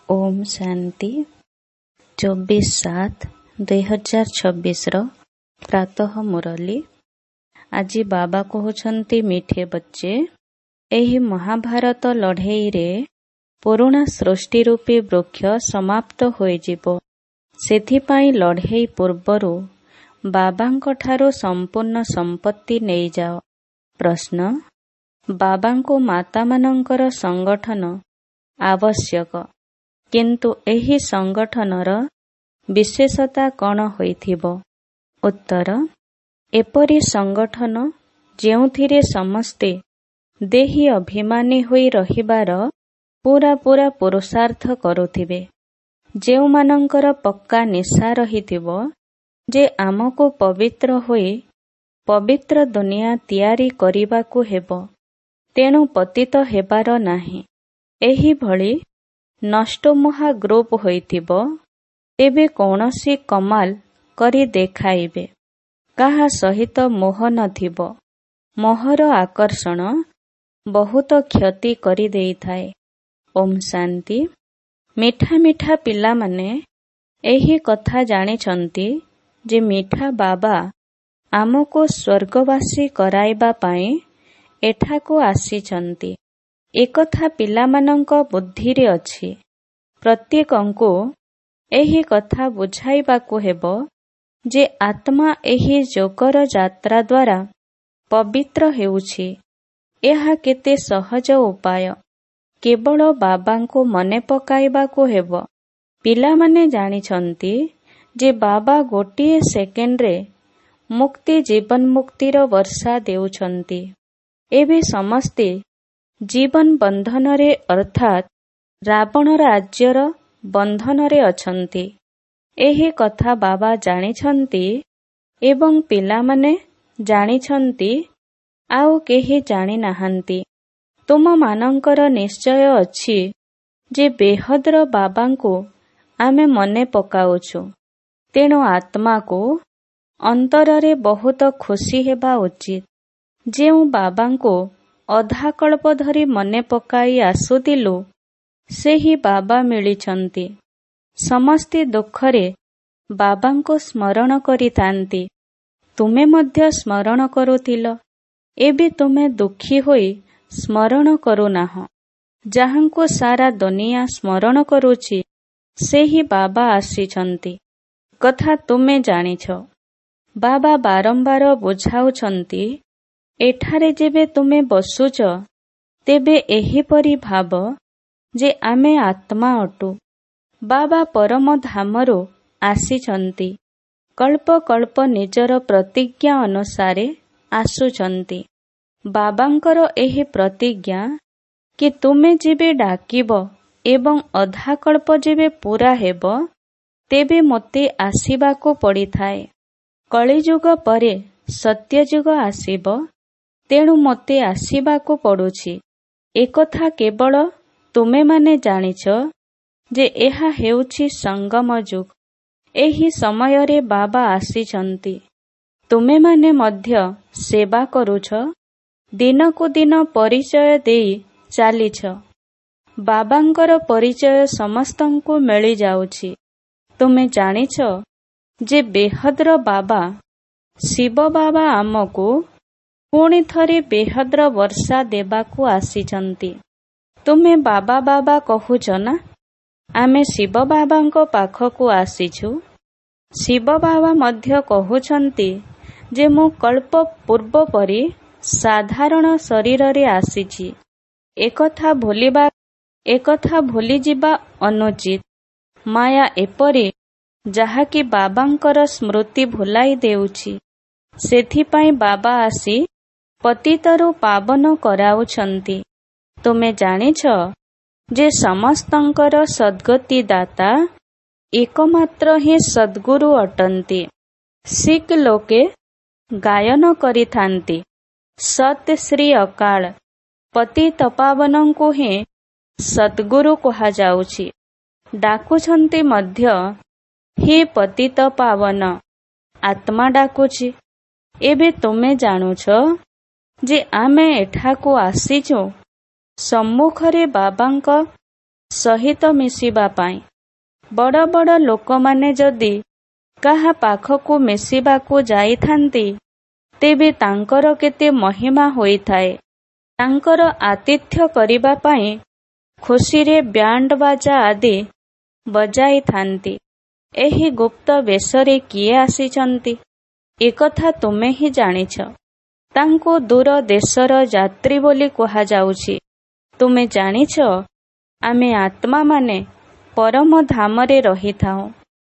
ओम शांति 24/7/2026 प्रातः मुरली। आज बाबा कहउछंती मीठे बच्चे, एही महाभारत लड़ाई रे पुराणा सृष्टि रूपी वृक्ष समाप्त होइजिबो। सेथिपाई लड़ाई पूर्वरु बाबांको ठारो संपूर्ण संपत्ति नहीं जाओ। प्रश्न, बाबांको माता मानंकर संगठन आवश्यक, किंतु एही संगठनर विशेषता कौन होइथिबो? उत्तर, एपरी संगठन जेउथिरे समस्ते देही अभिमानी होई रहिबार पूरा पुरुषार्थ करुथिबे, जेउमानंकर पक्का निशा रहिथिबो जे आमको पवित्र होई पवित्र दुनिया तियारी करिबाकू हेबो, तेणु पतित हेबार नाही। एही भली नष्टमुहा ग्रुप होइथिबो, तेबे कौनसी कमाल करी देखाइबे। काहा सहित मोह नथिबो। मोहर आकर्षण बहुत क्षति करी देइथाए। ओम शांति। मिठा मिठा पिला माने एही कथा जानिछंती जे मिठा बाबा आमको स्वर्गवासी कराइबा पाई एठाको आसीचंती। एकथा पिलामानंको बुद्धिरे अछि। प्रत्येकंको एही कथा बुझाइबाकू हेबो जे आत्मा एही जोगर यात्रा द्वारा पवित्र हेउछि। एहा केते सहज उपाय। केवल बाबांको मने पकाइबाकू हेबो। पिलामाने जानिछंती जे बाबा गोटिए सेकेंडरे मुक्ति जीवन मुक्तिर वर्षा देउछंती। एबे समस्ते जीवन बंधनरे अर्थात रावण राज्यर बंधनरे अछंती। एही कथा बाबा जानिछंती एवं पिलामाने जानिछंती, आउ केही जानि नाहंती। तुम मानंकर निश्चय अछि जे बेहद्र बाबांको आमे मने पकाउछु, तेणु आत्मा को अंतररे बहुत खुशी हेबा उचित। जेउ बाबांको अधा कल्प धरी मने पकाई आसुतिलु, सेही बाबा मिलिछंती। समस्ते दुखरे बाबांको स्मरण करितांती। तुमे मध्य स्मरण करुथिल, एबे तुमे दुखी होई स्मरण करुनाह। जाहांको सारा दुनिया स्मरण करुछि, सेही बाबा आसीछंती। कथा तुमे जानिछ। बाबा बारंबार बुझाउछंती, एठारे जेबे तुमे बसुच, तेबे एहीपरि भाव जे आमे आत्मा अटु। बाबा परम धामरो आसीछंती। कल्प कल्प निजर प्रतिज्ञा अनुसारे आसुछंती। बाबांकर एही प्रतिज्ञा कि तुमे जेबे डाकिब एवं अधा कल्प जेबे पूरा हेब, तेबे मोते आसीबाको पड़िथाए। कलिजुग परे सत्यजुग आसीब, तेणु मोते आसीबाको पड़ुछि। एकथा केवल तुमे माने जानिछ जे एहा हेउछि संगम जुग। एही समयरे बाबा आसीछंती। तुमे माने मध्य सेवा करुछ, दिनकु दिन परिचय देई चालिछ। बाबांकर परिचय समस्तंकु मिली जाउछि। तुमे जानिछ जे बेहद्र बाबा शिव बाबा आमको पुणी थरे बेहद्र वर्षा देबाकू आसीछंती। तुमे बाबा बाबा कहुछ ना? आमे शिव बाबांको पाखकू आसीछु। शिव बाबा मध्य कहुछंती जे मु कल्प पूर्व परि साधारण शरीर रे आसीछि। एकथा भूली जिबा अनुचित। माया एपरि जाहाकि बाबांकर स्मृति भुलाई देउछि। सेथिपाई बाबा आसी पतितरु पावन कराउछंती। तुमे जानिछ जे समस्तंकर सद्गति दाता एकमात्र ही सद्गुरु अटंती। सिख लोके गायन करिथांती, सत श्री अकाल पतित पावनंकु ही सद्गुरु कहा जाउछि। डाकुछंती मध्य हे पतित पावन आत्मा डाकुछि। एबे तुमे जानुछ जे आमे एठाकू आसीछु सम्मुखरे बाबांक ସହିତ ମିଶିବା ପାଇଁ। ବଡ଼ ବଡ଼ ଲୋକମାନେ ଯଦି କାହା ପାଖକୁ ମିଶିବାକୁ ଯାଇଥାନ୍ତି, ତେବେ ତାଙ୍କର କେତେ ମହିମା ହୋଇଥାଏ। ତାଙ୍କର ଆତିଥ୍ୟ କରିବା ପାଇଁ ଖୁସିରେ ବ୍ୟାଣ୍ଡ ବାଜା ଆଦି ବଜାଇଥାନ୍ତି। ଏହି ଗୁପ୍ତ ବେଶରେ କିଏ ଆସିଛନ୍ତି, ଏକଥା ତୁମେ ହିଁ ଜାଣିଛ। ତାଙ୍କୁ ଦୂର ଦେଶର ଯାତ୍ରୀ ବୋଲି କୁହାଯାଉଛି। ତୁମେ ଜାଣିଛ, ଆମେ ଆତ୍ମାମାନେ ପରମ ଧାମରେ ରହିଥାଉ।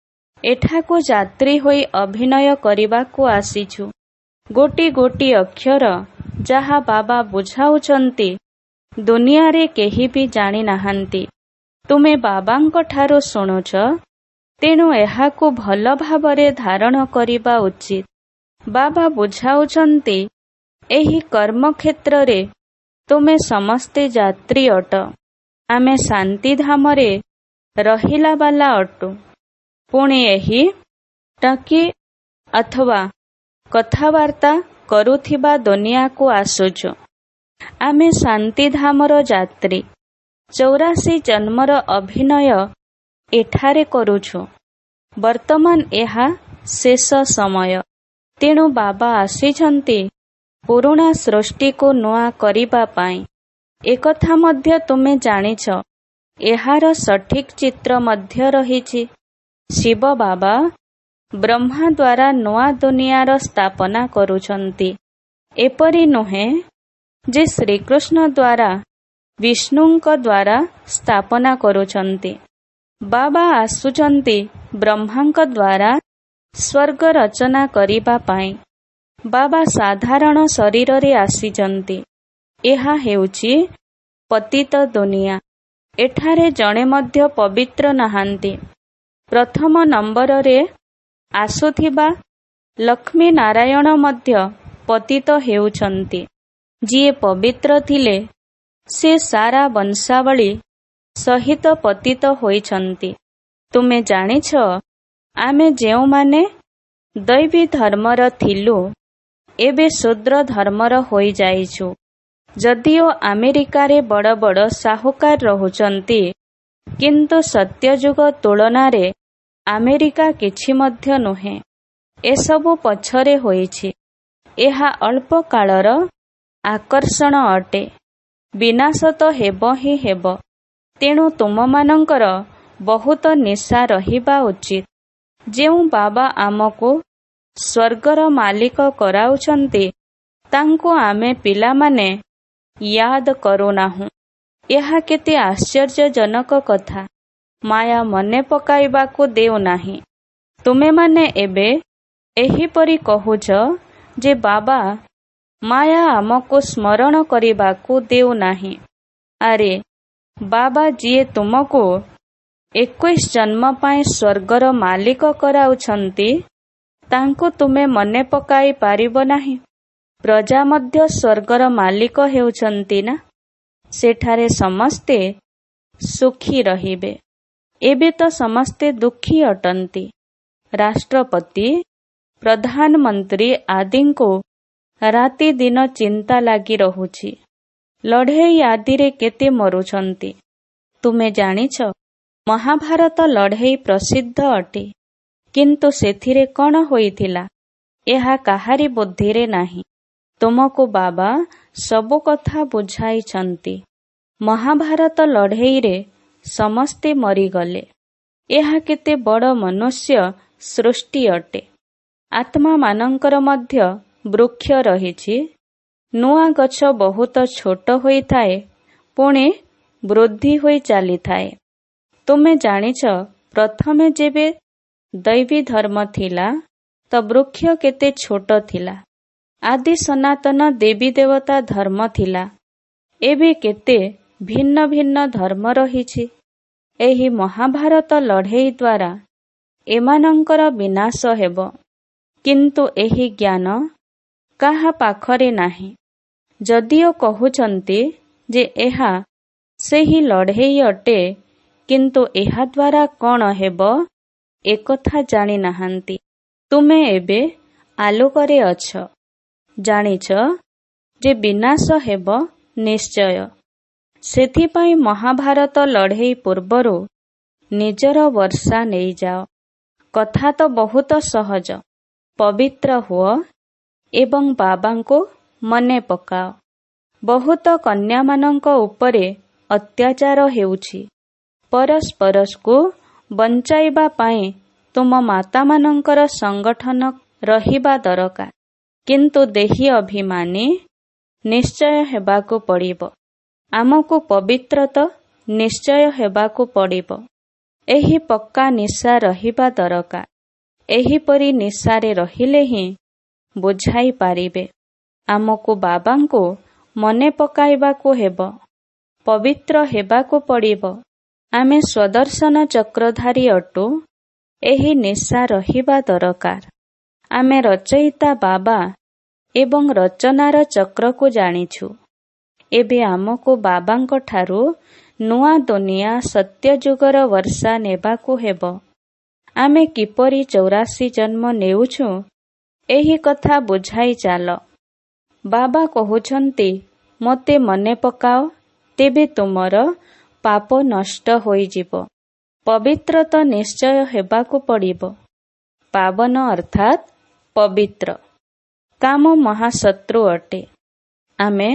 ଏଠାକୁ ଯାତ୍ରୀ ହୋଇ ଅଭିନୟ କରିବାକୁ ଆସିଛୁ। ଗୋଟି ଗୋଟି ଅକ୍ଷର ଯାହା ବାବା ବୁଝାଉଛନ୍ତି, ଦୁନିଆରେ କେହି ବି ଜାଣିନାହାନ୍ତି। ତୁମେ ବାବାଙ୍କ ଠାରୁ ଶୁଣୁଛ, ତେଣୁ ଏହାକୁ ଭଲ ଭାବରେ ଧାରଣ କରିବା ଉଚିତ। ବାବା ବୁଝାଉଛନ୍ତି, ଏହି କର୍ମକ୍ଷେତ୍ରରେ ତୁମେ ସମସ୍ତେ ଯାତ୍ରୀ ଅଟ। ଆମେ ଶାନ୍ତିଧାମରେ ରହିଲା ବାଲା ଅଟୁ। ପୁଣି ଏହି ଟକି ଅଥବା କଥାବାର୍ତ୍ତା କରୁଥିବା ଦୁନିଆକୁ ଆସୁଛୁ। ଆମେ ଶାନ୍ତିଧାମର ଯାତ୍ରୀ। 84 ଜନ୍ମର ଅଭିନୟ ଏଠାରେ କରୁଛୁ। ବର୍ତ୍ତମାନ ଏହା ଶେଷ ସମୟ। ତେଣୁ ବାବା ଆସିଛନ୍ତି ପୁରୁଣା ସୃଷ୍ଟିକୁ ନୂଆ କରିବା ପାଇଁ। ଏକଥା ମଧ୍ୟ ତୁମେ ଜାଣିଛ। ଏହାର ସଠିକ୍ ଚିତ୍ର ମଧ୍ୟ ରହିଛି। ଶିବ ବାବା ବ୍ରହ୍ମା ଦ୍ୱାରା ନୂଆ ଦୁନିଆର ସ୍ଥାପନା କରୁଛନ୍ତି। ଏପରି ନୁହେଁ ଯେ ଶ୍ରୀକୃଷ୍ଣ ଦ୍ୱାରା ବିଷ୍ଣୁଙ୍କ ଦ୍ୱାରା ସ୍ଥାପନା କରୁଛନ୍ତି। ବାବା ଆସୁଛନ୍ତି ବ୍ରହ୍ମାଙ୍କ ଦ୍ୱାରା ସ୍ୱର୍ଗ ରଚନା କରିବା ପାଇଁ। ବାବା ସାଧାରଣ ଶରୀରରେ ଆସିଛନ୍ତି। ଏହା ହେଉଛି ପତିତ ଦୁନିଆ। ଏଠାରେ ଜଣେ ମଧ୍ୟ ପବିତ୍ର ନାହାନ୍ତି। ପ୍ରଥମ ନମ୍ବରରେ ଆସୁଥିବା ଲକ୍ଷ୍ମୀ ନାରାୟଣ ମଧ୍ୟ ପତିତ ହେଉଛନ୍ତି। ଯିଏ ପବିତ୍ର ଥିଲେ, ସେ ସାରା ବଂଶାବଳୀ ସହିତ ପତିତ ହୋଇଛନ୍ତି। ତୁମେ ଜାଣିଛ, ଆମେ ଯେଉଁମାନେ ଦୈବୀ ଧର୍ମର ଥିଲୁ, ଏବେ ଶୂଦ୍ର ଧର୍ମର ହୋଇଯାଇଛୁ। ଯଦିଓ ଆମେରିକାରେ ବଡ଼ ବଡ଼ ସାହୁକାର ରହୁଛନ୍ତି, କିନ୍ତୁ ସତ୍ୟଯୁଗ ତୁଳନାରେ ଆମେରିକା କିଛି ମଧ୍ୟ ନୁହେଁ। ଏସବୁ ପଛରେ ହୋଇଛି। ଏହା ଅଳ୍ପ କାଳର ଆକର୍ଷଣ ଅଟେ। ବିନାଶ ତ ହେବ ହିଁ ହେବ। ତେଣୁ ତୁମମାନଙ୍କର ବହୁତ ନିଶା ରହିବା ଉଚିତ। ଯେଉଁ ବାବା ଆମକୁ ସ୍ୱର୍ଗର ମାଲିକ କରାଉଛନ୍ତି, ତାଙ୍କୁ ଆମେ ପିଲାମାନେ ୟାଦ କରୁନାହୁଁ। ଏହା କେତେ ଆଶ୍ଚର୍ଯ୍ୟଜନକ କଥା। ମାୟା ମନେ ପକାଇବାକୁ ଦେଉନାହିଁ। ତୁମେମାନେ ଏବେ ଏହିପରି କହୁଛ ଯେ ବାବା, ମାୟା ଆମକୁ ସ୍ମରଣ କରିବାକୁ ଦେଉନାହିଁ। ଆରେ ବାବା, ଯିଏ ତୁମକୁ 21 ଜନ୍ମ ପାଇଁ ସ୍ୱର୍ଗର ମାଲିକ କରାଉଛନ୍ତି, ତାଙ୍କୁ ତୁମେ ମନେ ପକାଇ ପାରିବ ନାହିଁ। ପ୍ରଜା ମଧ୍ୟ ସ୍ୱର୍ଗର ମାଲିକ ହେଉଛନ୍ତି ନା। ସେଠାରେ ସମସ୍ତେ ସୁଖୀ ରହିବେ। ଏବେ ତ ସମସ୍ତେ ଦୁଃଖୀ ଅଟନ୍ତି। ରାଷ୍ଟ୍ରପତି, ପ୍ରଧାନମନ୍ତ୍ରୀ ଆଦିଙ୍କୁ ରାତି ଦିନ ଚିନ୍ତା ଲାଗି ରହୁଛି। ଲଢ଼େଇ ଆଦିରେ କେତେ ମରୁଛନ୍ତି। ତୁମେ ଜାଣିଛ, ମହାଭାରତ ଲଢ଼େଇ ପ୍ରସିଦ୍ଧ ଅଟେ। କିନ୍ତୁ ସେଥିରେ କ'ଣ ହୋଇଥିଲା, ଏହା କାହାରି ବୁଦ୍ଧିରେ ନାହିଁ। ତୁମକୁ ବାବା ସବୁ କଥା ବୁଝାଇଛନ୍ତି। ମହାଭାରତ ଲଢ଼େଇରେ ସମସ୍ତେ ମରିଗଲେ। ଏହା କେତେ ବଡ଼ ମନୁଷ୍ୟ ସୃଷ୍ଟି ଅଟେ। ଆତ୍ମାମାନଙ୍କର ମଧ୍ୟ ବୃକ୍ଷ ରହିଛି। ନୂଆ ଗଛ ବହୁତ ଛୋଟ ହୋଇଥାଏ, ପୁଣି ବୃଦ୍ଧି ହୋଇ ଚାଲିଥାଏ। ତୁମେ ଜାଣିଛ, ପ୍ରଥମେ ଯେବେ ଦୈବୀ ଧର୍ମ ଥିଲା, ତ ବୃକ୍ଷ କେତେ ଛୋଟ ଥିଲା। ଆଦି ସନାତନ ଦେବୀ ଦେବତା ଧର୍ମ ଥିଲା। ଏବେ କେତେ ଭିନ୍ନ ଭିନ୍ନ ଧର୍ମ ରହିଛି। ଏହି ମହାଭାରତ ଲଢ଼େଇ ଦ୍ୱାରା ଏମାନଙ୍କର ବିନାଶ ହେବ। କିନ୍ତୁ ଏହି ଜ୍ଞାନ କାହା ପାଖରେ ନାହିଁ। ଯଦିଓ କହୁଛନ୍ତି ଯେ ଏହା ସେହି ଲଢ଼େଇ ଅଟେ, କିନ୍ତୁ ଏହାଦ୍ୱାରା କ'ଣ ହେବ, ଏକଥା ଜାଣିନାହାନ୍ତି। ତୁମେ ଏବେ ଆଲୋକରେ ଅଛ। ଜାଣିଛ ଯେ ବିନାଶ ହେବ ନିଶ୍ଚୟ। ସେଥିପାଇଁ ମହାଭାରତ ଲଢ଼େଇ ପୂର୍ବରୁ ନିଜର ବର୍ଷା ନେଇଯାଅ। କଥା ତ ବହୁତ ସହଜ। ପବିତ୍ର ହୁଅ ଏବଂ ବାବାଙ୍କୁ ମନେ ପକାଅ। ବହୁତ କନ୍ୟାମାନଙ୍କ ଉପରେ ଅତ୍ୟାଚାର ହେଉଛି। ପରସ୍ପରକୁ ବଞ୍ଚାଇବା ପାଇଁ ତୁମ ମାତାମାନଙ୍କର ସଂଗଠନ ରହିବା ଦରକାର। କିନ୍ତୁ ଦେହୀ ଅଭିମାନୀ ନିଶ୍ଚୟ ହେବାକୁ ପଡ଼ିବ। ଆମକୁ ପବିତ୍ର ତ ନିଶ୍ଚୟ ହେବାକୁ ପଡ଼ିବ। ଏହି ପକ୍କା ନିଶା ରହିବା ଦରକାର। ଏହିପରି ନିଶାରେ ରହିଲେ ହିଁ ବୁଝାଇ ପାରିବେ। ଆମକୁ ବାବାଙ୍କୁ ମନେ ପକାଇବାକୁ ହେବ। ପବିତ୍ର ହେବାକୁ ପଡ଼ିବ। ଆମେ ସ୍ୱଦର୍ଶନ ଚକ୍ରଧାରୀ ଅଟୁ। ଏହି ନିଶା ରହିବା ଦରକାର। ଆମେ ରଚୟିତା ବାବା ଏବଂ ରଚନାର ଚକ୍ରକୁ ଜାଣିଛୁ। ଏବେ ଆମକୁ ବାବାଙ୍କ ଠାରୁ ନୂଆ ଦୁନିଆ ସତ୍ୟଯୁଗର ବର୍ଷା ନେବାକୁ ହେବ। ଆମେ କିପରି 84 ଜନ୍ମ ନେଉଛୁ ଏହି କଥା ବୁଝାଇ ଚାଲ। ବାବା କହୁଛନ୍ତି, ମୋତେ ମନେ ପକାଅ, ତେବେ ତୁମର ପାପ ନଷ୍ଟ ହୋଇଯିବ। ପବିତ୍ର ତ ନିଶ୍ଚୟ ହେବାକୁ ପଡ଼ିବ। ପାବନ ଅର୍ଥାତ୍ ପବିତ୍ର। କାମ ମହାଶତ୍ରୁ ଅଟେ। ଆମେ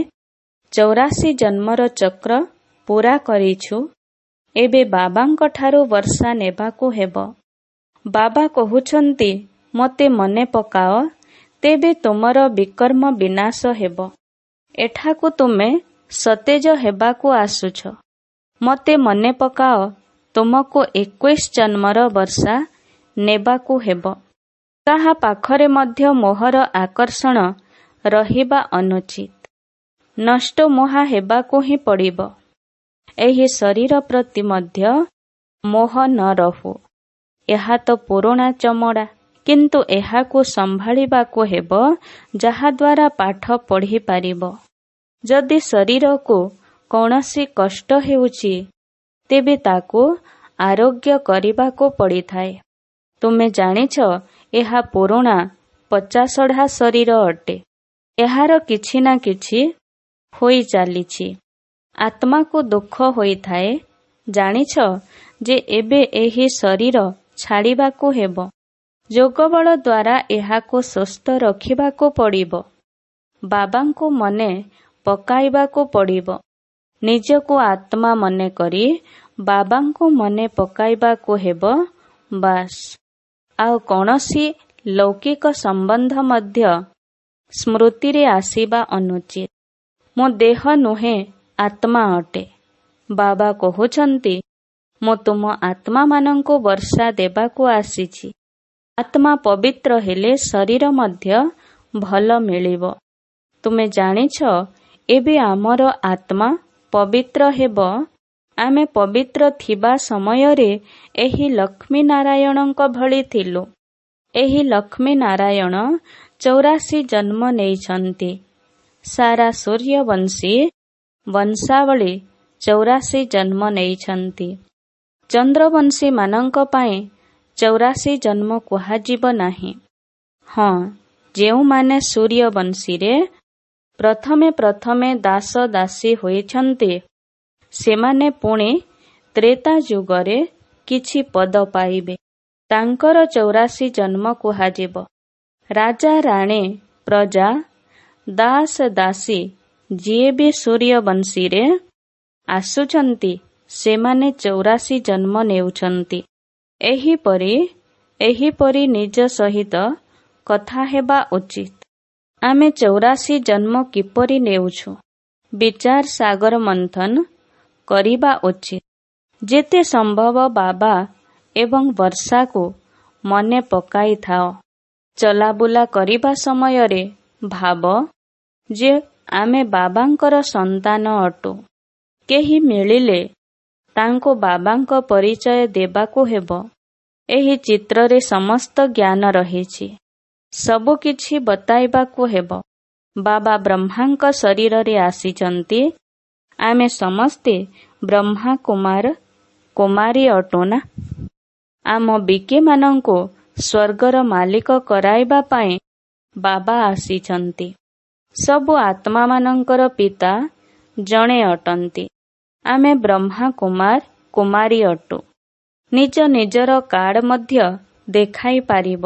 84 ଜନ୍ମର ଚକ୍ର ପୂରା କରିଛୁ। ଏବେ ବାବାଙ୍କ ଠାରୁ ବର୍ଷା ନେବାକୁ ହେବ। ବାବା କହୁଛନ୍ତି, ମୋତେ ମନେ ପକାଅ, ତେବେ ତୁମର ବିକର୍ମ ବିନାଶ ହେବ। ଏଠାକୁ ତୁମେ ସତେଜ ହେବାକୁ ଆସୁଛ। ମୋତେ ମନେ ପକାଅ, ତୁମକୁ 21 ଜନ୍ମର ବର୍ଷା ନେବାକୁ ହେବ। କାହା ପାଖରେ ମଧ୍ୟ ମୋହର ଆକର୍ଷଣ ରହିବା ଅନୁଚିତ। ନଷ୍ଟ ମୋହା ହେବାକୁ ହିଁ ପଡ଼ିବ। ଏହି ଶରୀର ପ୍ରତି ମଧ୍ୟ ମୋହ ନ ରହୁ। ଏହା ତ ପୁରୁଣା ଚମଡ଼ା, କିନ୍ତୁ ଏହାକୁ ସମ୍ଭାଳିବାକୁ ହେବ ଯାହାଦ୍ୱାରା ପାଠ ପଢ଼ିପାରିବ। ଯଦି ଶରୀରକୁ କୌଣସି କଷ୍ଟ ହେଉଛି, ତେବେ ତାକୁ ଆରୋଗ୍ୟ କରିବାକୁ ପଡ଼ିଥାଏ। ତୁମେ ଜାଣିଛ, ଏହା ପୁରୁଣା ପଚାସଢ଼ା ଶରୀର ଅଟେ। ଏହାର କିଛି ନା କିଛି ହୋଇ ଚାଲିଛି। ଆତ୍ମାକୁ ଦୁଃଖ ହୋଇଥାଏ। ଜାଣିଛ ଯେ ଏବେ ଏହି ଶରୀର ଛାଡ଼ିବାକୁ ହେବ। ଯୋଗବଳ ଦ୍ୱାରା ଏହାକୁ ସୁସ୍ଥ ରଖିବାକୁ ପଡ଼ିବ। ବାବାଙ୍କୁ ମନେ ପକାଇବାକୁ ପଡ଼ିବ। ନିଜକୁ ଆତ୍ମା ମନେକରି ବାବାଙ୍କୁ ମନେ ପକାଇବାକୁ ହେବ। ବାସ୍। ଆଉ କୌଣସି ଲୌକିକ ସମ୍ବନ୍ଧ ମଧ୍ୟ ସ୍ମୃତିରେ ଆସିବା ଅନୁଚିତ। ମୁଁ ଦେହ ନୁହେଁ, ଆତ୍ମା ଅଟେ। ବାବା କହୁଛନ୍ତି, ମୁଁ ତୁମ ଆତ୍ମାମାନଙ୍କୁ ବର୍ଷା ଦେବାକୁ ଆସିଛି। ଆତ୍ମା ପବିତ୍ର ହେଲେ ଶରୀର ମଧ୍ୟ ଭଲ ମିଳିବ। ତୁମେ ଜାଣିଛ, ଏବେ ଆମର ଆତ୍ମା ପବିତ୍ର ହେବ। ଆମେ ପବିତ୍ର ଥିବା ସମୟରେ ଏହି ଲକ୍ଷ୍ମୀ ନାରାୟଣଙ୍କ ଭଳି ଥିଲୁ। ଏହି ଲକ୍ଷ୍ମୀ ନାରାୟଣ 84 ଜନ୍ମ ନେଇଛନ୍ତି। ସାରା ସୂର୍ଯ୍ୟବଂଶୀ ବଂଶାବଳୀ 84 ଜନ୍ମ ନେଇଛନ୍ତି। ଚନ୍ଦ୍ରବଂଶୀମାନଙ୍କ ପାଇଁ 84 ଜନ୍ମ କୁହାଯିବ ନାହିଁ। ହଁ, ଯେଉଁମାନେ ସୂର୍ଯ୍ୟବଂଶୀରେ ପ୍ରଥମେ ଦାସ ଦାସୀ ହୋଇଛନ୍ତି, ସେମାନେ ପୁଣି ତ୍ରେତା ଯୁଗରେ କିଛି ପଦ ପାଇବେ। ତାଙ୍କର 84 ଜନ୍ମ କୁହାଯିବ। ରାଜା ରାଣୀ, ପ୍ରଜା, ଦାସ ଦାସୀ ଯିଏ ବି ସୂର୍ଯ୍ୟବଂଶୀରେ ଆସୁଛନ୍ତି, ସେମାନେ 84 ଜନ୍ମ ନେଉଛନ୍ତି। ଏହିପରି ନିଜ ସହିତ କଥା ହେବା ଉଚିତ। ଆମେ 84 ଜନ୍ମ କିପରି ନେଉଛୁ, ବିଚାର ସାଗର ମନ୍ଥନ କରିବା ଉଚିତ। ଯେତେ ସମ୍ଭବ ବାବା ଏବଂ ବର୍ଷାକୁ ମନେ ପକାଇଥାଅ। ଚଲାବୁଲା କରିବା ସମୟରେ ଭାବ ଯେ ଆମେ ବାବାଙ୍କର ସନ୍ତାନ ଅଟୁ। କେହି ମିଳିଲେ ତାଙ୍କୁ ବାବାଙ୍କ ପରିଚୟ ଦେବାକୁ ହେବ। ଏହି ଚିତ୍ରରେ ସମସ୍ତ ଜ୍ଞାନ ରହିଛି। ସବୁ କିଛି ବତାଇବାକୁ ହେବ। ବାବା ବ୍ରହ୍ମାଙ୍କ ଶରୀରରେ ଆସିଛନ୍ତି। ଆମେ ସମସ୍ତେ ବ୍ରହ୍ମା କୁମାର କୁମାରୀ ଅଟୁ ନା? ଆମ ବିକିମାନଙ୍କୁ ସ୍ୱର୍ଗର ମାଲିକ କରାଇବା ପାଇଁ ବାବା ଆସିଛନ୍ତି। ସବୁ ଆତ୍ମାମାନଙ୍କର ପିତା ଜଣେ ଅଟନ୍ତି। ଆମେ ବ୍ରହ୍ମା କୁମାର କୁମାରୀ ଅଟୁ। ନିଜ ନିଜର କାର୍ଡ ମଧ୍ୟ ଦେଖାଇ ପାରିବ।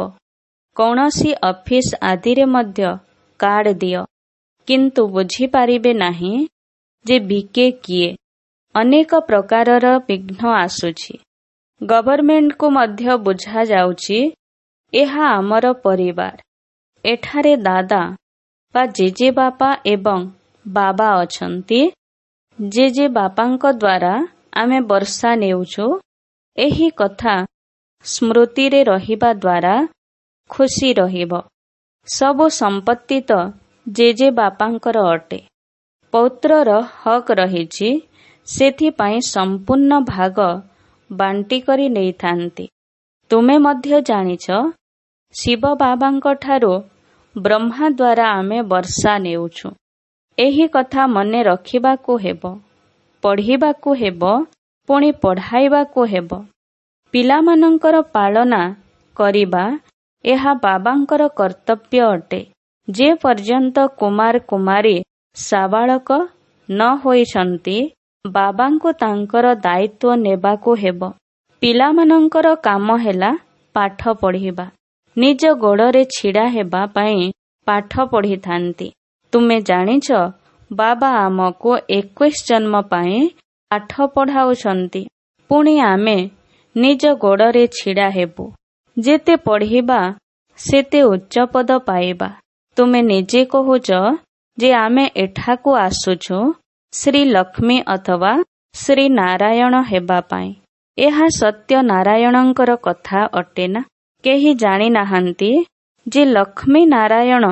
କୌଣସି ଅଫିସ ଆଦିରେ ମଧ୍ୟ କାର୍ଡ ଦିଅ, କିନ୍ତୁ ବୁଝିପାରିବେ ନାହିଁ ଯେ ଭିକେ କିଏ। ଅନେକ ପ୍ରକାରର ବିଘ୍ନ ଆସୁଛି। ଗଭର୍ଣ୍ଣମେଣ୍ଟକୁ ମଧ୍ୟ ବୁଝାଯାଉଛି ଏହା ଆମର ପରିବାର। ଏଠାରେ ଦାଦା ବା ଜେଜେବାପା ଏବଂ ବାବା ଅଛନ୍ତି। ଜେଜେବାପାଙ୍କ ଦ୍ୱାରା ଆମେ ବର୍ଷା ନେଉଛୁ। ଏହି କଥା ସ୍ମୃତିରେ ରହିବା ଦ୍ୱାରା ଖୁସି ରହିବ। ସବୁ ସମ୍ପତ୍ତି ତ ଜେଜେବାପାଙ୍କର ଅଟେ। ପୌତ୍ରର ହକ୍ ରହିଛି, ସେଥିପାଇଁ ସମ୍ପୂର୍ଣ୍ଣ ଭାଗ ବାଣ୍ଟି କରି ନେଇଥାନ୍ତି। ତୁମେ ମଧ୍ୟ ଜାଣିଛ, ଶିବ ବାବାଙ୍କ ଠାରୁ ବ୍ରହ୍ମା ଦ୍ୱାରା ଆମେ ବର୍ଷା ନେଉଛୁ। ଏହି କଥା ମନେ ରଖିବାକୁ ହେବ, ପଢ଼ିବାକୁ ହେବ, ପୁଣି ପଢ଼ାଇବାକୁ ହେବ। ପିଲାମାନଙ୍କର ପାଳନା କରିବା ଏହା ବାବାଙ୍କର କର୍ତ୍ତବ୍ୟ ଅଟେ। ଯେ ପର୍ଯ୍ୟନ୍ତ କୁମାର କୁମାରୀ ସାବାଳକ ନ ହୋଇଛନ୍ତି, ବାବାଙ୍କୁ ତାଙ୍କର ଦାୟିତ୍ୱ ନେବାକୁ ହେବ। ପିଲାମାନଙ୍କର କାମ ହେଲା ପାଠ ପଢ଼ିବା। ନିଜ ଗୋଡ଼ରେ ଛିଡ଼ା ହେବା ପାଇଁ ପାଠ ପଢ଼ିଥାନ୍ତି। ତୁମେ ଜାଣିଛ, ବାବା ଆମକୁ 21 ଜନ୍ମ ପାଇଁ ପାଠ ପଢ଼ାଉଛନ୍ତି। ପୁଣି ଆମେ ନିଜ ଗୋଡ଼ରେ ଛିଡ଼ା ହେବୁ। ଯେତେ ପଢ଼ିବା ସେତେ ଉଚ୍ଚପଦ ପାଇବା। ତୁମେ ନିଜେ କହୁଛ ଯେ ଆମେ ଏଠାକୁ ଆସୁଛୁ ଶ୍ରୀ ଲକ୍ଷ୍ମୀ ଅଥବା ଶ୍ରୀ ନାରାୟଣ ହେବା ପାଇଁ। ଏହା ସତ୍ୟ ନାରାୟଣଙ୍କର କଥା ଅଟେ ନା? କେହି ଜାଣିନାହାନ୍ତି ଯେ ଲକ୍ଷ୍ମୀ ନାରାୟଣ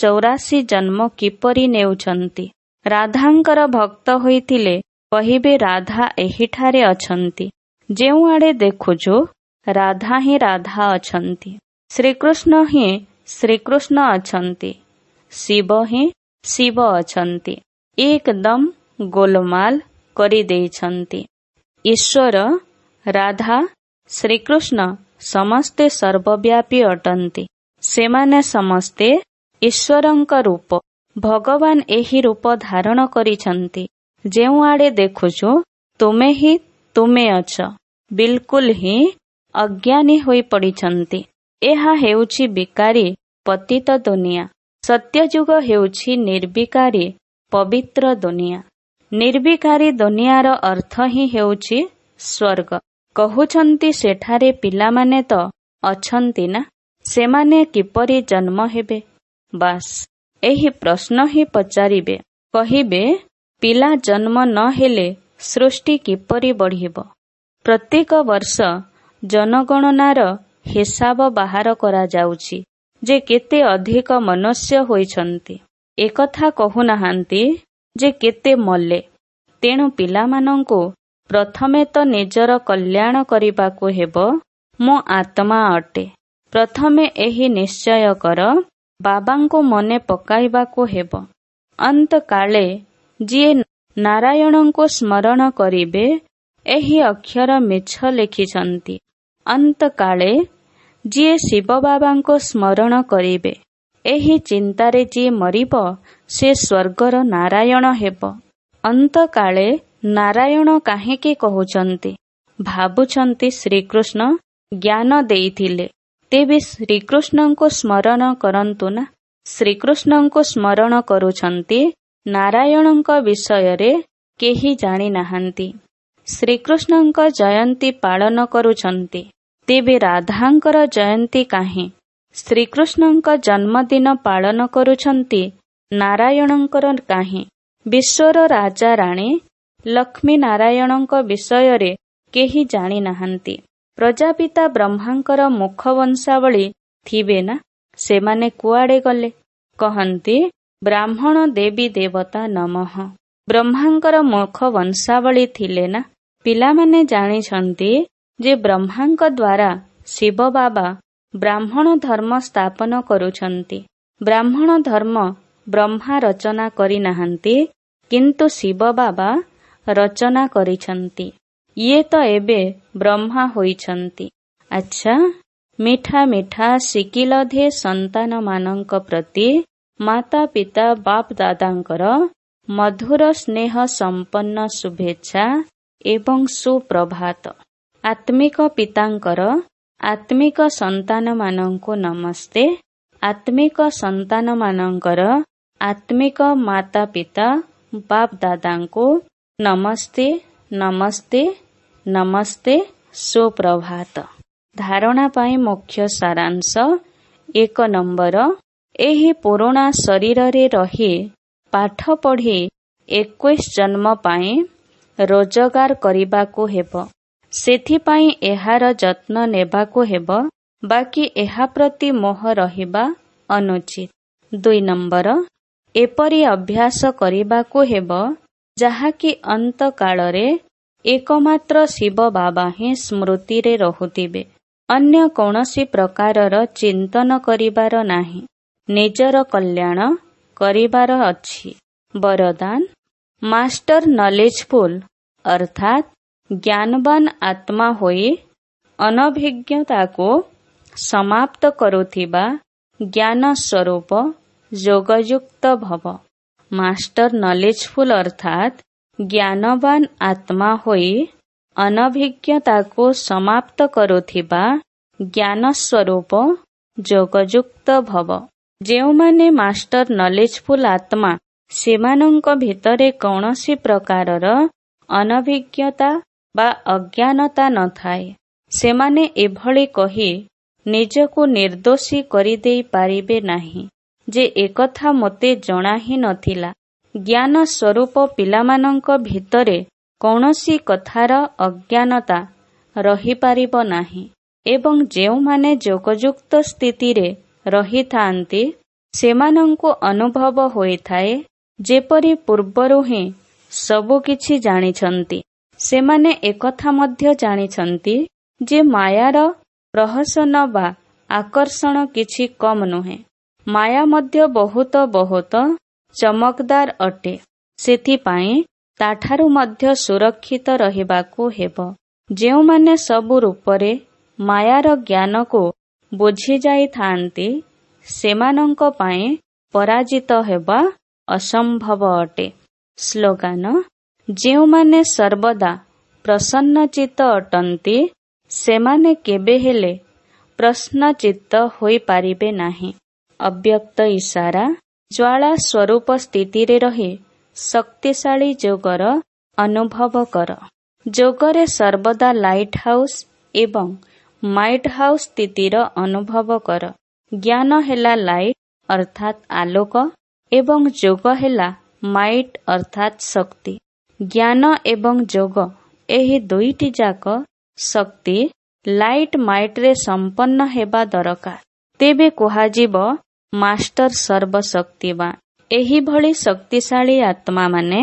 84 ଜନ୍ମ କିପରି ନେଉଛନ୍ତି। ରାଧାଙ୍କର ଭକ୍ତ ହୋଇଥିଲେ କହିବେ ରାଧା ଏହିଠାରେ ଅଛନ୍ତି। ଯେଉଁଆଡ଼େ ଦେଖୁଛୁ ରାଧା ହିଁ ରାଧା ଅଛନ୍ତି। ଶ୍ରୀକୃଷ୍ଣ ହିଁ ଶ୍ରୀକୃଷ୍ଣ ଅଛନ୍ତି। ଶିବ ହିଁ ଶିବ ଅଛନ୍ତି। ଏକଦମ ଗୋଲମାଲ କରିଦେଇଛନ୍ତି। ଈଶ୍ୱର, ରାଧା, ଶ୍ରୀକୃଷ୍ଣ ସମସ୍ତେ ସର୍ବବ୍ୟାପୀ ଅଟନ୍ତି। ସେମାନେ ସମସ୍ତେ ଈଶ୍ୱରଙ୍କ ରୂପ। ଭଗବାନ ଏହି ରୂପ ଧାରଣ କରିଛନ୍ତି। ଯେଉଁଆଡ଼େ ଦେଖୁଛୁ ତୁମେ ହିଁ ତୁମେ ଅଛ। ବିଲକୁଲ ହିଁ ଅଜ୍ଞାନୀ ହୋଇ ପଡ଼ିଛନ୍ତି। ଏହା ହେଉଛି ବିକାରୀ ପତିତ ଦୁନିଆ। ସତ୍ୟଯୁଗ ହେଉଛି ନିର୍ବିକାରୀ ପବିତ୍ର ଦୁନିଆ। ନିର୍ବିକାରୀ ଦୁନିଆର ଅର୍ଥ ହିଁ ହେଉଛି ସ୍ୱର୍ଗ। କହୁଛନ୍ତି ସେଠାରେ ପିଲାମାନେ ତ ଅଛନ୍ତି ନା, ସେମାନେ କିପରି ଜନ୍ମ ହେବେ? ବାସ୍ ଏହି ପ୍ରଶ୍ନ ହିଁ ପଚାରିବେ। କହିବେ ପିଲା ଜନ୍ମ ନ ହେଲେ ସୃଷ୍ଟି କିପରି ବଢ଼ିବ? ପ୍ରତ୍ୟେକ ବର୍ଷ ଜନଗଣନାର ହିସାବ ବାହାର କରାଯାଉଛି ଯେ କେତେ ଅଧିକ ମନୁଷ୍ୟ ହୋଇଛନ୍ତି। ଏକଥା କହୁନାହାନ୍ତି ଯେ କେତେ ମଲେ। ତେଣୁ ପିଲାମାନଙ୍କୁ ପ୍ରଥମେ ତ ନିଜର କଲ୍ୟାଣ କରିବାକୁ ହେବ। ମୁଁ ଆତ୍ମା ଅଟେ। ପ୍ରଥମେ ଏହି ନିଶ୍ଚୟ କର। ବାବାଙ୍କୁ ମନେ ପକାଇବାକୁ ହେବ। ଅନ୍ତକାଳେ ଯିଏ ନାରାୟଣଙ୍କୁ ସ୍ମରଣ କରିବେ, ଏହି ଅକ୍ଷର ମିଛ ଲେଖିଛନ୍ତି। ଅନ୍ତକାଳେ ଯିଏ ଶିବ ବାବାଙ୍କୁ ସ୍ମରଣ କରିବେ, ଏହି ଚିନ୍ତାରେ ଯିଏ ମରିବ, ସେ ସ୍ୱର୍ଗର ନାରାୟଣ ହେବ। ଅନ୍ତକାଳେ ନାରାୟଣ କାହିଁକି କହୁଛନ୍ତି? ଭାବୁଛନ୍ତି ଶ୍ରୀକୃଷ୍ଣ ଜ୍ଞାନ ଦେଇଥିଲେ। ତେବେ ଶ୍ରୀକୃଷ୍ଣଙ୍କୁ ସ୍ମରଣ କରନ୍ତୁ ନା। ଶ୍ରୀକୃଷ୍ଣଙ୍କୁ ସ୍ମରଣ କରୁଛନ୍ତି। ନାରାୟଣଙ୍କ ବିଷୟରେ କେହି ଜାଣିନାହାନ୍ତି। ଶ୍ରୀକୃଷ୍ଣଙ୍କ ଜୟନ୍ତୀ ପାଳନ କରୁଛନ୍ତି। ତେବେ ରାଧାଙ୍କର ଜୟନ୍ତୀ କାହିଁ? ଶ୍ରୀକୃଷ୍ଣଙ୍କ ଜନ୍ମଦିନ ପାଳନ କରୁଛନ୍ତି, ନାରାୟଣଙ୍କର କାହିଁ? ବିଶ୍ୱର ରାଜା ରାଣୀ ଲକ୍ଷ୍ମୀ ନାରାୟଣଙ୍କ ବିଷୟରେ କେହି ଜାଣିନାହାନ୍ତି। ପ୍ରଜାପିତା ବ୍ରହ୍ମାଙ୍କର ମୁଖ ବଂଶାବଳୀ ଥିବେ ନା? ସେମାନେ କୁଆଡ଼େ ଗଲେ? କହନ୍ତି ବ୍ରାହ୍ମଣ ଦେବୀ ଦେବତା ନମଃ। ବ୍ରହ୍ମାଙ୍କର ମୁଖ ବଂଶାବଳୀ ଥିଲେ ନା? ପିଲାମାନେ ଜାଣିଛନ୍ତି ଯେ ବ୍ରହ୍ମାଙ୍କ ଦ୍ୱାରା ଶିବ ବାବା ବ୍ରାହ୍ମଣ ଧର୍ମ ସ୍ଥାପନ କରୁଛନ୍ତି। ବ୍ରାହ୍ମଣ ଧର୍ମ ବ୍ରହ୍ମା ରଚନା କରିନାହାନ୍ତି, କିନ୍ତୁ ଶିବ ବାବା ରଚନା କରିଛନ୍ତି। ଇଏ ତ ଏବେ ବ୍ରହ୍ମା ହୋଇଛନ୍ତି। ଆଚ୍ଛା, ମିଠା ମିଠା ଶିକିଲଧେ ସନ୍ତାନମାନଙ୍କ ପ୍ରତି ମାତା ପିତା ବାପ ଦାଦାଙ୍କର ମଧୁର ସ୍ନେହ ସମ୍ପନ୍ନ ଶୁଭେଚ୍ଛା ଏବଂ ସୁପ୍ରଭାତ। ଆତ୍ମିକ ପିତାଙ୍କର ଆତ୍ମିକ ସନ୍ତାନମାନଙ୍କୁ ନମସ୍ତେ। ଆତ୍ମିକ ସନ୍ତାନମାନଙ୍କର ଆତ୍ମିକ ମାତା ପିତା ବାପ ଦାଦାଙ୍କୁ ନମସ୍ତେ ନମସ୍ତେ ନମସ୍ତେ ସୁପ୍ରଭାତ। ଧାରଣା ପାଇଁ ମୁଖ୍ୟ ସାରାଂଶ। 1 ନମ୍ବର, ଏହି ପୁରୁଣା ଶରୀରରେ ରହି ପାଠ ପଢ଼ି 21 ଜନ୍ମ ପାଇଁ ରୋଜଗାର କରିବାକୁ ହେବ। ସେଥିପାଇଁ ଏହାର ଯତ୍ନ ନେବାକୁ ହେବ, ବାକି ଏହା ପ୍ରତି ମୋହ ରହିବା ଅନୁଚିତ। 2 ନମ୍ବର, ଏପରି ଅଭ୍ୟାସ କରିବାକୁ ହେବ ଯାହାକି ଅନ୍ତକାଳରେ ଏକମାତ୍ର ଶିବ ବାବା ହିଁ ସ୍ମୃତିରେ ରହୁଥିବେ। ଅନ୍ୟ କୌଣସି ପ୍ରକାରର ଚିନ୍ତନ କରିବାର ନାହିଁ। ନିଜର କଲ୍ୟାଣ କରିବାର ଅଛି। ବରଦାନ, ମାଷ୍ଟର ନଲେଜଫୁଲ ଅର୍ଥାତ୍ ଜ୍ଞାନବାନ ଆତ୍ମା ହୋଇ ଅନଭିଜ୍ଞତାକୁ ସମାପ୍ତ କରୁଥିବା ଜ୍ଞାନ ସ୍ୱରୂପ ଯୋଗଯୁକ୍ତ ଭବ। ମାଷ୍ଟର ନଲେଜଫୁଲ ଅର୍ଥାତ୍ ଜ୍ଞାନବାନ ଆତ୍ମା ହୋଇ ଅନଭିଜ୍ଞତାକୁ ସମାପ୍ତ କରୁଥିବା ଜ୍ଞାନ ସ୍ୱରୂପ ଯୋଗଯୁକ୍ତ ଭବ। ଯେଉଁମାନେ ମାଷ୍ଟର ନଲେଜଫୁଲ ଆତ୍ମା, ସେମାନଙ୍କ ଭିତରେ କୌଣସି ପ୍ରକାରର ଅନଭିଜ୍ଞତା ବା ଅଜ୍ଞାନତା ନଥାଏ। ସେମାନେ ଏଭଳି କହି ନିଜକୁ ନିର୍ଦ୍ଦୋଷୀ କରିଦେଇ ପାରିବେ ନାହିଁ ଯେ ଏକଥା ମୋତେ ଜଣା ହିଁ ନଥିଲା। ଜ୍ଞାନ ସ୍ୱରୂପ ପିଲାମାନଙ୍କ ଭିତରେ କୌଣସି କଥାର ଅଜ୍ଞାନତା ରହିପାରିବ ନାହିଁ ଏବଂ ଯେଉଁମାନେ ଯୋଗଯୁକ୍ତ ସ୍ଥିତିରେ ରହିଥାନ୍ତି ସେମାନଙ୍କୁ ଅନୁଭବ ହୋଇଥାଏ ଯେପରି ପୂର୍ବରୁ ହିଁ ସବୁକିଛି ଜାଣିଛନ୍ତି। ସେମାନେ ଏକଥା ମଧ୍ୟ ଜାଣିଛନ୍ତି ଯେ ମାୟାର ପ୍ରହସନ ବା ଆକର୍ଷଣ କିଛି କମ୍ ନୁହେଁ। ମାୟା ମଧ୍ୟ ବହୁତ ବହୁତ ଚମକଦାର ଅଟେ। ସେଥିପାଇଁ ତାଠାରୁ ମଧ୍ୟ ସୁରକ୍ଷିତ ରହିବାକୁ ହେବ। ଯେଉଁମାନେ ସବୁ ରୂପରେ ମାୟାର ଜ୍ଞାନକୁ ବୁଝିଯାଇଥାନ୍ତି ସେମାନଙ୍କ ପାଇଁ ପରାଜିତ ହେବା ଅସମ୍ଭବ ଅଟେ। ସ୍ଲୋଗାନ, ଯେଉଁମାନେ ସର୍ବଦା ପ୍ରସନ୍ନଚିତ୍ତ ଅଟନ୍ତି ସେମାନେ କେବେହେଲେ ପ୍ରଶ୍ନଚିତ୍ତ ହୋଇପାରିବେ ନାହିଁ। ଅବ୍ୟକ୍ତ ଇଶାରା, ଜ୍ୱାଳା ସ୍ୱରୂପ ସ୍ଥିତିରେ ରହି ଶକ୍ତିଶାଳୀ ଯୋଗର ଅନୁଭବ କର। ଯୋଗରେ ସର୍ବଦା ଲାଇଟ୍ ହାଉସ୍ ଏବଂ ମାଇଟ୍ ହାଉସ୍ ସ୍ଥିତିର ଅନୁଭବ କର। ଜ୍ଞାନ ହେଲା ଲାଇଟ୍ ଅର୍ଥାତ୍ ଆଲୋକ ଏବଂ ଯୋଗ ହେଲା ମାଇଟ୍ ଅର୍ଥାତ୍ ଶକ୍ତି। ଜ୍ଞାନ ଏବଂ ଯୋଗ ଏହି ଦୁଇଟି ଯାକ ଶକ୍ତି ଲାଇଟ୍ ମାଇଟ୍ରେ ସମ୍ପନ୍ନ ହେବା ଦରକାର। ତେବେ କୁହାଯିବ ମାଷ୍ଟର ସର୍ବଶକ୍ତିବାନ। ଏହିଭଳି ଶକ୍ତିଶାଳୀ ଆତ୍ମାମାନେ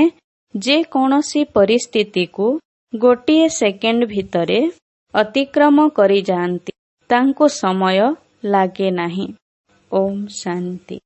ଯେକୌଣସି ପରିସ୍ଥିତିକୁ ଗୋଟିଏ ସେକେଣ୍ଡ ଭିତରେ ଅତିକ୍ରମ କରିଯାଆନ୍ତି। ତାଙ୍କୁ ସମୟ ଲାଗେ ନାହିଁ। ଓମ୍ ଶାନ୍ତି।